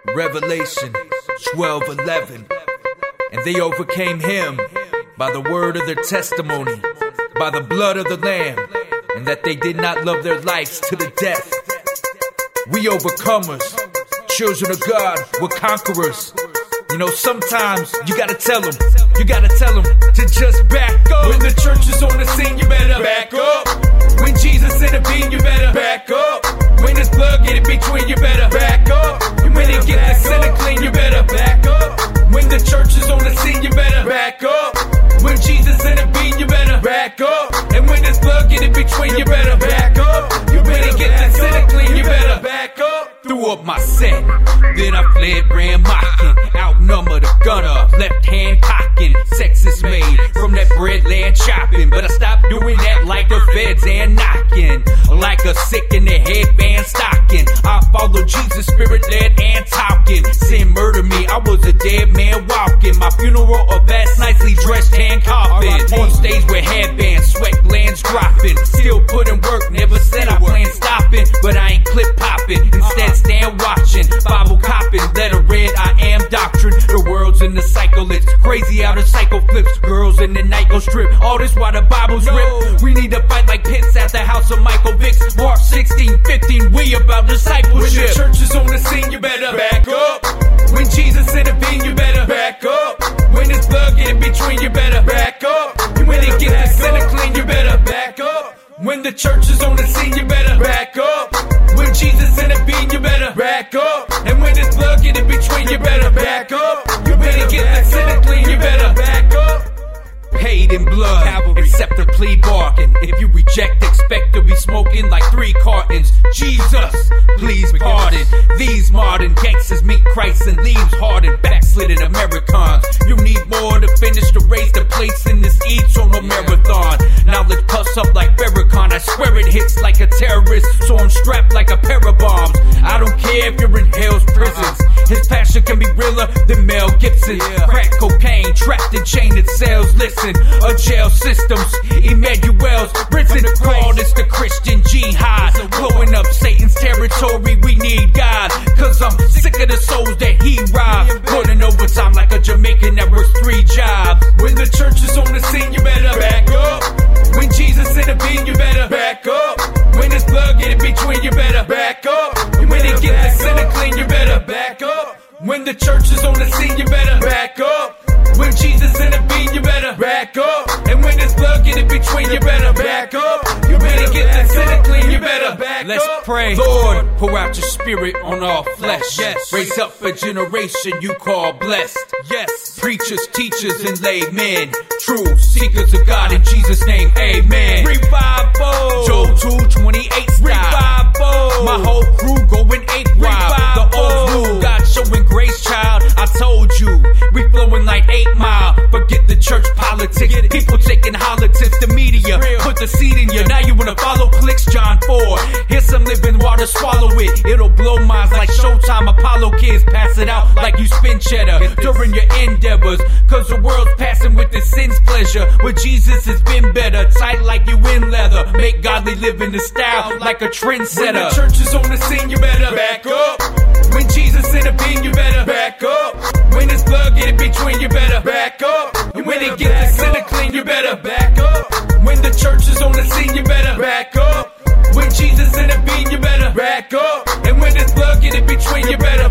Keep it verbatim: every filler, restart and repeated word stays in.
Revelation twelve eleven. And they overcame him by the word of their testimony, by the blood of the Lamb, and that they did not love their lives to the death. We overcomers, children of God, we're conquerors. You know, sometimes you gotta tell them, you gotta tell them to just back up. When the church is on the scene, you better back up. When Jesus intervene, you better back up. When his blood get in between, you better back up. And when they get the sinner clean, you better back up. When the church is on the scene, you better back up. When Jesus intervene, you better back up. And when his blood get in between, you better back up. You better get the sinner clean, you better back up. Threw up my set, then I fled, ran mocking. Outnumbered a gunner, left hand cocking. Sex is made from that bread land chopping. But I stopped doing that like the feds and knocking. Like a sick in the headband stocking. I follow Jesus, spirit led and talking. Sin murdered me, I was a dead man walking. My funeral, a vast, nicely dressed hand coffin. On stage with headbands, sweat glands dropping. Still putting work, never said I plan stopping. But I ain't clip popping, instead stand watching. Bible copping, letter read, I am doctrine. The world's in the cycle, it's crazy how the cycle flips. Girls in the night go strip, all this while the Bible's ripped. We need to fight like Pitts at the house of Michael Vick. Mark sixteen fifteen, we about discipleship. When the church is on the scene, you better back up. When Jesus intervene, you better back up. When his blood get in between, you better back up. And when it gets the sinner clean, you better back up. When the church is on the scene, you better back up. When Jesus intervene, you better back up. And when his blood get in between, you better back up. You better get the sinner clean, you better back up. Paid in blood, Calvary. Accept a plea bargain. If you reject, expect to be smoking like three cartons. Jesus, please pardon. These modern gangsters meet Christ and leaves hardened, backslidden Americans. You need more to finish the race. The place in this each on a marathon. Knowledge puffs up like Farrakhan. I swear it hits like a terrorist, so I'm strapped like a pair of bombs. I don't care if you're in hell's prisons. His passion can be realer than Mel Gibson. Crack cocaine, trapped in chained cells. Listen, a jail systems, Emmanuel's risen. Call this the Christian jihad, blowing up Satan's territory. We need God, cause I'm sick of the souls that he robbed. Putting overtime like a Jamaican that works three jobs. When the church is on the scene, you better back up. When Jesus intervene, you better back up. When his blood get in between, you better back up. And when it get the sinner clean, you better back up. When the church is on the scene, you better back up. When Jesus intervene, you better back up. And when his blood get in between, you better back up. You better get the sinner clean, you better back Let's up. Let's pray. Lord, pour out your spirit on all flesh. Yes. Raise up a generation you call blessed. Yes. Preachers, teachers, and laymen. True seekers of God in Jesus' name, amen. Revival. Joel two twenty-eight style. Revival. My whole crew going eight wild. The old rule, God showing grace, child. I told you, we flowing like eight mile. Forget the church politics. People taking politics, the media put the seed in you. Now you wanna follow clicks, John four. Here's some living water, swallow it. It'll blow minds like Showtime. Apollo kids pass it out like you spin cheddar during your endeavors. Cause the world's passing with the sin's pleasure. With Jesus it's been better. Tight like you in leather. Make godly living the style like a trendsetter. When the church is on the scene, you better back up. When Jesus intervene, you better back up. When his blood get in between, you better back up. And when it get the sinner clean, you better back up. When the church is on the scene, you better back up. When Jesus intervene, you better back up. And when his blood get in between, you better